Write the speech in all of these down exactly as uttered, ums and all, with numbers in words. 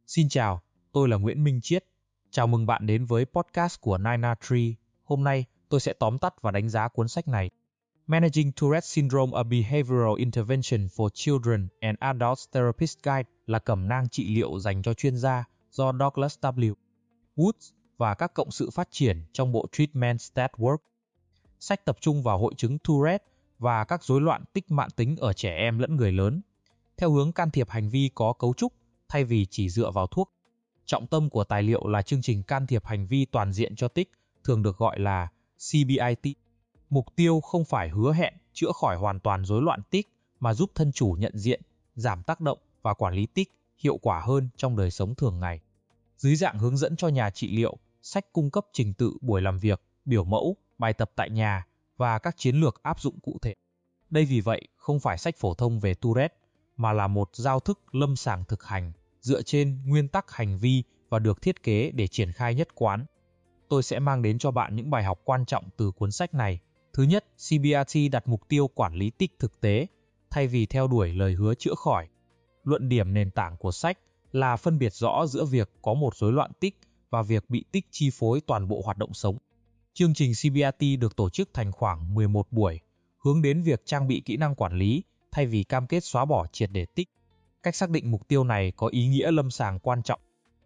Xin chào, tôi là Nguyễn Minh Chiết. Chào mừng bạn đến với podcast của Nina Tree. Hôm nay, tôi sẽ tóm tắt và đánh giá cuốn sách này. Managing Tourette Syndrome: A Behavioral Intervention for Children and Adults Therapist Guide là cẩm nang trị liệu dành cho chuyên gia do Douglas W. Woods và các cộng sự phát triển trong bộ Treatment Stat Work. Sách tập trung vào hội chứng Tourette và các rối loạn tích mãn tính ở trẻ em lẫn người lớn, theo hướng can thiệp hành vi có cấu trúc thay vì chỉ dựa vào thuốc. Trọng tâm của tài liệu là chương trình can thiệp hành vi toàn diện cho tic, thường được gọi là C B I T. Mục tiêu không phải hứa hẹn chữa khỏi hoàn toàn rối loạn tic, mà giúp thân chủ nhận diện, giảm tác động và quản lý tic hiệu quả hơn trong đời sống thường ngày. Dưới dạng hướng dẫn cho nhà trị liệu, sách cung cấp trình tự buổi làm việc, biểu mẫu, bài tập tại nhà và các chiến lược áp dụng cụ thể. Đây vì vậy không phải sách phổ thông về Tourette, mà là một giao thức lâm sàng thực hành dựa trên nguyên tắc hành vi và được thiết kế để triển khai nhất quán. Tôi sẽ mang đến cho bạn những bài học quan trọng từ cuốn sách này. Thứ nhất, C B I T đặt mục tiêu quản lý tic thực tế, thay vì theo đuổi lời hứa chữa khỏi. Luận điểm nền tảng của sách là phân biệt rõ giữa việc có một rối loạn tic và việc bị tic chi phối toàn bộ hoạt động sống. Chương trình C B I T được tổ chức thành khoảng mười một buổi, hướng đến việc trang bị kỹ năng quản lý thay vì cam kết xóa bỏ triệt để tic. Cách xác định mục tiêu này có ý nghĩa lâm sàng quan trọng.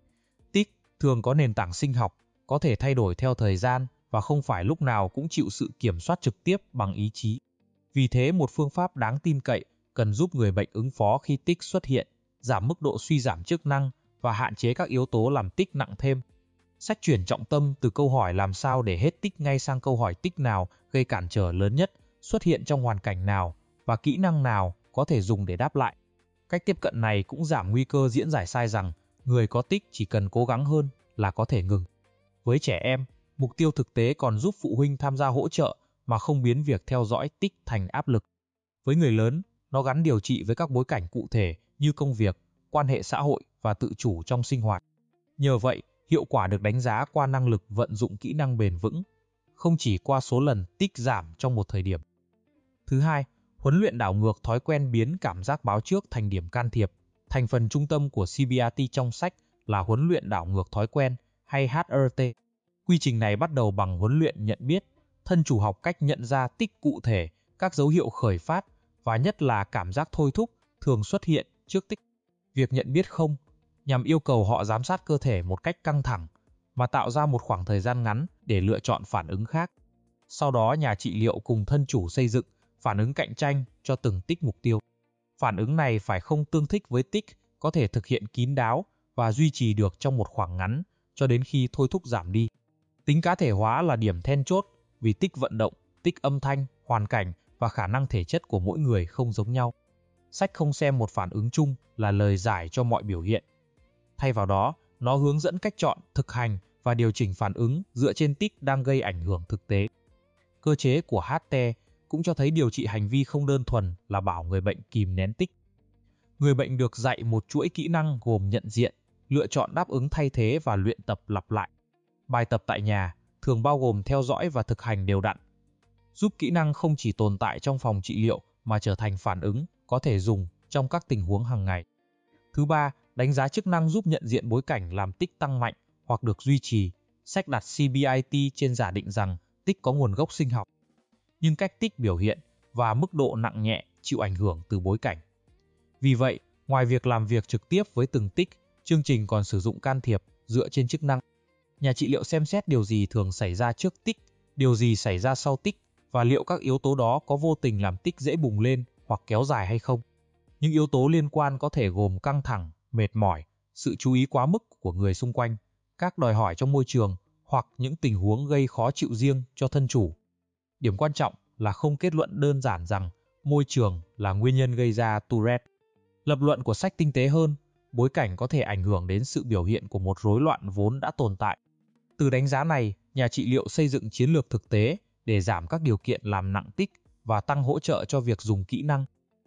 Tic thường có nền tảng sinh học, có thể thay đổi theo thời gian và không phải lúc nào cũng chịu sự kiểm soát trực tiếp bằng ý chí. Vì thế, một phương pháp đáng tin cậy cần giúp người bệnh ứng phó khi tic xuất hiện, giảm mức độ suy giảm chức năng và hạn chế các yếu tố làm tic nặng thêm. Sách chuyển trọng tâm từ câu hỏi làm sao để hết tic ngay sang câu hỏi tic nào gây cản trở lớn nhất, xuất hiện trong hoàn cảnh nào và kỹ năng nào có thể dùng để đáp lại. Cách tiếp cận này cũng giảm nguy cơ diễn giải sai rằng người có tic chỉ cần cố gắng hơn là có thể ngừng. Với trẻ em, mục tiêu thực tế còn giúp phụ huynh tham gia hỗ trợ mà không biến việc theo dõi tic thành áp lực. Với người lớn, nó gắn điều trị với các bối cảnh cụ thể như công việc, quan hệ xã hội và tự chủ trong sinh hoạt. Nhờ vậy, hiệu quả được đánh giá qua năng lực vận dụng kỹ năng bền vững, không chỉ qua số lần tic giảm trong một thời điểm. Thứ hai, huấn luyện đảo ngược thói quen biến cảm giác báo trước thành điểm can thiệp. Thành phần trung tâm của C B I T trong sách là huấn luyện đảo ngược thói quen hay H R T. Quy trình này bắt đầu bằng huấn luyện nhận biết, thân chủ học cách nhận ra tic cụ thể, các dấu hiệu khởi phát và nhất là cảm giác thôi thúc thường xuất hiện trước tic. Việc nhận biết không nhằm yêu cầu họ giám sát cơ thể một cách căng thẳng, mà tạo ra một khoảng thời gian ngắn để lựa chọn phản ứng khác. Sau đó, nhà trị liệu cùng thân chủ xây dựng phản ứng cạnh tranh cho từng tic mục tiêu. Phản ứng này phải không tương thích với tic, có thể thực hiện kín đáo và duy trì được trong một khoảng ngắn cho đến khi thôi thúc giảm đi. Tính cá thể hóa là điểm then chốt, vì tic vận động, tic âm thanh, hoàn cảnh và khả năng thể chất của mỗi người không giống nhau. Sách không xem một phản ứng chung là lời giải cho mọi biểu hiện. Thay vào đó, nó hướng dẫn cách chọn, thực hành và điều chỉnh phản ứng dựa trên tic đang gây ảnh hưởng thực tế. Cơ chế của H T cũng cho thấy điều trị hành vi không đơn thuần là bảo người bệnh kìm nén tic. Người bệnh được dạy một chuỗi kỹ năng gồm nhận diện, lựa chọn đáp ứng thay thế và luyện tập lặp lại. Bài tập tại nhà thường bao gồm theo dõi và thực hành đều đặn, giúp kỹ năng không chỉ tồn tại trong phòng trị liệu mà trở thành phản ứng có thể dùng trong các tình huống hàng ngày. Thứ ba, đánh giá chức năng giúp nhận diện bối cảnh làm tic tăng mạnh hoặc được duy trì. Sách đặt C B I T trên giả định rằng tic có nguồn gốc sinh học, nhưng cách tic biểu hiện và mức độ nặng nhẹ chịu ảnh hưởng từ bối cảnh. Vì vậy, ngoài việc làm việc trực tiếp với từng tic, chương trình còn sử dụng can thiệp dựa trên chức năng. Nhà trị liệu xem xét điều gì thường xảy ra trước tic, điều gì xảy ra sau tic và liệu các yếu tố đó có vô tình làm tic dễ bùng lên hoặc kéo dài hay không. Những yếu tố liên quan có thể gồm căng thẳng, mệt mỏi, sự chú ý quá mức của người xung quanh, các đòi hỏi trong môi trường hoặc những tình huống gây khó chịu riêng cho thân chủ. Điểm quan trọng là không kết luận đơn giản rằng môi trường là nguyên nhân gây ra Tourette. Lập luận của sách tinh tế hơn, bối cảnh có thể ảnh hưởng đến sự biểu hiện của một rối loạn vốn đã tồn tại. Từ đánh giá này, nhà trị liệu xây dựng chiến lược thực tế để giảm các điều kiện làm nặng tic và tăng hỗ trợ cho việc dùng kỹ năng.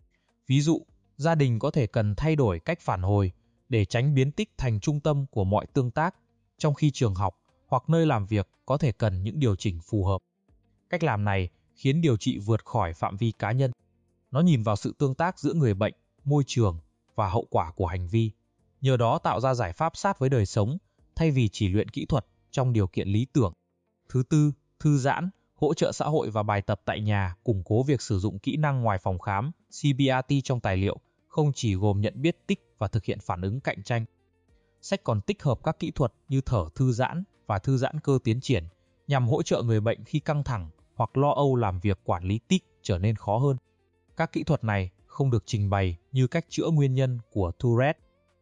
Ví dụ, gia đình có thể cần thay đổi cách phản hồi để tránh biến tic thành trung tâm của mọi tương tác, trong khi trường học hoặc nơi làm việc có thể cần những điều chỉnh phù hợp. Cách làm này khiến điều trị vượt khỏi phạm vi cá nhân. Nó nhìn vào sự tương tác giữa người bệnh, môi trường và hậu quả của hành vi. nhờ đó tạo ra giải pháp sát với đời sống, thay vì chỉ luyện kỹ thuật trong điều kiện lý tưởng. Thứ tư, thư giãn, hỗ trợ xã hội và bài tập tại nhà, củng cố việc sử dụng kỹ năng ngoài phòng khám. C B R T trong tài liệu không chỉ gồm nhận biết tích và thực hiện phản ứng cạnh tranh. Sách còn tích hợp các kỹ thuật như thở thư giãn và thư giãn cơ tiến triển nhằm hỗ trợ người bệnh khi căng thẳng hoặc lo âu làm việc quản lý tích trở nên khó hơn. Các kỹ thuật này không được trình bày như cách chữa nguyên nhân của Tourette.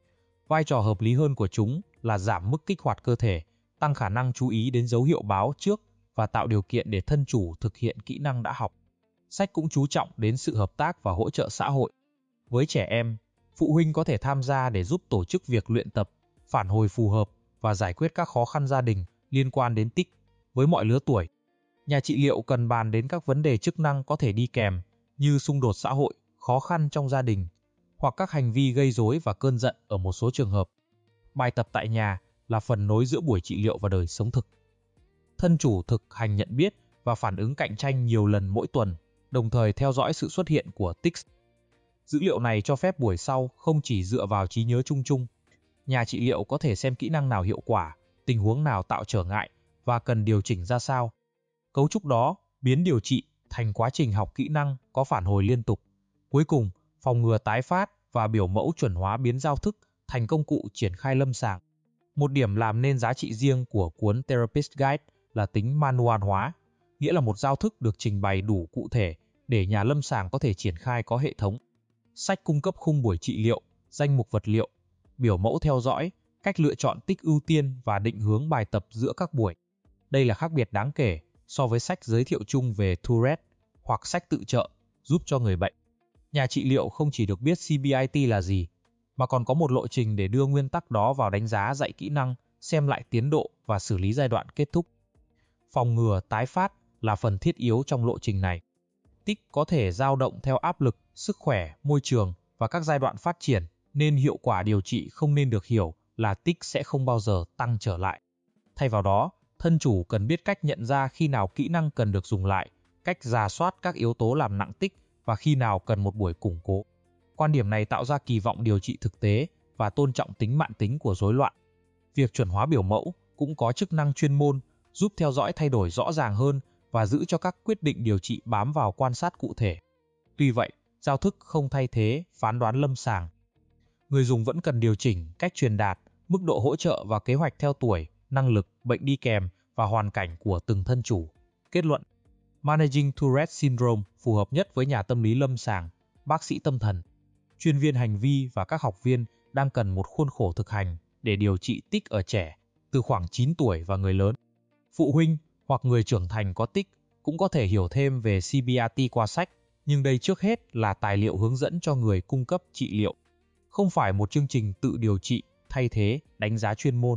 Vai trò hợp lý hơn của chúng là giảm mức kích hoạt cơ thể, tăng khả năng chú ý đến dấu hiệu báo trước và tạo điều kiện để thân chủ thực hiện kỹ năng đã học. Sách cũng chú trọng đến sự hợp tác và hỗ trợ xã hội. Với trẻ em, phụ huynh có thể tham gia để giúp tổ chức việc luyện tập, phản hồi phù hợp và giải quyết các khó khăn gia đình liên quan đến tích. Với mọi lứa tuổi, nhà trị liệu cần bàn đến các vấn đề chức năng có thể đi kèm như xung đột xã hội, khó khăn trong gia đình, hoặc các hành vi gây rối và cơn giận ở một số trường hợp. Bài tập tại nhà là phần nối giữa buổi trị liệu và đời sống thực. Thân chủ thực hành nhận biết và phản ứng cạnh tranh nhiều lần mỗi tuần, đồng thời theo dõi sự xuất hiện của tics. Dữ liệu này cho phép buổi sau không chỉ dựa vào trí nhớ chung chung. Nhà trị liệu có thể xem kỹ năng nào hiệu quả, tình huống nào tạo trở ngại và cần điều chỉnh ra sao. Cấu trúc đó biến điều trị thành quá trình học kỹ năng có phản hồi liên tục. Cuối cùng, phòng ngừa tái phát và biểu mẫu chuẩn hóa biến giao thức thành công cụ triển khai lâm sàng. Một điểm làm nên giá trị riêng của cuốn Therapist Guide là tính manual hóa, nghĩa là một giao thức được trình bày đủ cụ thể để nhà lâm sàng có thể triển khai có hệ thống. Sách cung cấp khung buổi trị liệu, danh mục vật liệu, biểu mẫu theo dõi, cách lựa chọn tích ưu tiên và định hướng bài tập giữa các buổi. Đây là khác biệt đáng kể so với sách giới thiệu chung về Tourette hoặc sách tự trợ giúp cho người bệnh. Nhà trị liệu không chỉ được biết C B I T là gì, mà còn có một lộ trình để đưa nguyên tắc đó vào đánh giá dạy kỹ năng, xem lại tiến độ và xử lý giai đoạn kết thúc. Phòng ngừa tái phát là phần thiết yếu trong lộ trình này. Tích có thể dao động theo áp lực, sức khỏe, môi trường và các giai đoạn phát triển, nên hiệu quả điều trị không nên được hiểu là tích sẽ không bao giờ tăng trở lại. Thay vào đó, thân chủ cần biết cách nhận ra khi nào kỹ năng cần được dùng lại, cách rà soát các yếu tố làm nặng tích và khi nào cần một buổi củng cố. Quan điểm này tạo ra kỳ vọng điều trị thực tế và tôn trọng tính mạn tính của rối loạn. Việc chuẩn hóa biểu mẫu cũng có chức năng chuyên môn, giúp theo dõi thay đổi rõ ràng hơn và giữ cho các quyết định điều trị bám vào quan sát cụ thể. Tuy vậy, giao thức không thay thế phán đoán lâm sàng. Người dùng vẫn cần điều chỉnh cách truyền đạt, mức độ hỗ trợ và kế hoạch theo tuổi, năng lực, bệnh đi kèm và hoàn cảnh của từng thân chủ. Kết luận: Managing Tourette Syndrome phù hợp nhất với nhà tâm lý lâm sàng, bác sĩ tâm thần, chuyên viên hành vi và các học viên đang cần một khuôn khổ thực hành để điều trị tích ở trẻ từ khoảng chín tuổi và người lớn. Phụ huynh hoặc người trưởng thành có tích cũng có thể hiểu thêm về C B R T qua sách, nhưng đây trước hết là tài liệu hướng dẫn cho người cung cấp trị liệu, không phải một chương trình tự điều trị thay thế đánh giá chuyên môn.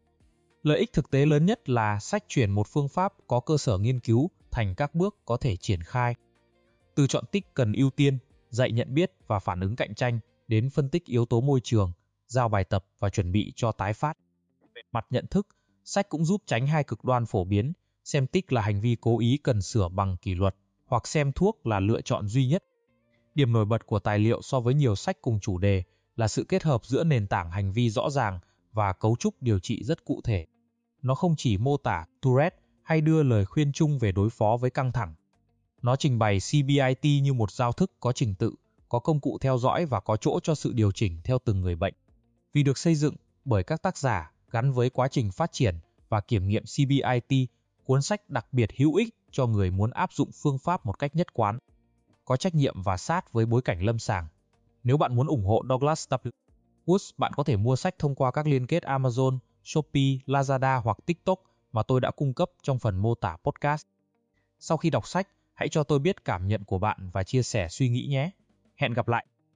Lợi ích thực tế lớn nhất là sách chuyển một phương pháp có cơ sở nghiên cứu thành các bước có thể triển khai. Từ chọn tích cần ưu tiên, dạy nhận biết và phản ứng cạnh tranh đến phân tích yếu tố môi trường, giao bài tập và chuẩn bị cho tái phát. Về mặt nhận thức, sách cũng giúp tránh hai cực đoan phổ biến, xem tích là hành vi cố ý cần sửa bằng kỷ luật, hoặc xem thuốc là lựa chọn duy nhất. Điểm nổi bật của tài liệu so với nhiều sách cùng chủ đề là sự kết hợp giữa nền tảng hành vi rõ ràng và cấu trúc điều trị rất cụ thể. Nó không chỉ mô tả Tourette hay đưa lời khuyên chung về đối phó với căng thẳng. Nó trình bày C B I T như một giao thức có trình tự, có công cụ theo dõi và có chỗ cho sự điều chỉnh theo từng người bệnh. Vì được xây dựng bởi các tác giả gắn với quá trình phát triển và kiểm nghiệm C B I T, cuốn sách đặc biệt hữu ích cho người muốn áp dụng phương pháp một cách nhất quán, có trách nhiệm và sát với bối cảnh lâm sàng. Nếu bạn muốn ủng hộ Douglas W. Woods, bạn có thể mua sách thông qua các liên kết Amazon, Shopee, Lazada hoặc TikTok mà tôi đã cung cấp trong phần mô tả podcast. Sau khi đọc sách, hãy cho tôi biết cảm nhận của bạn và chia sẻ suy nghĩ nhé. Hẹn gặp lại!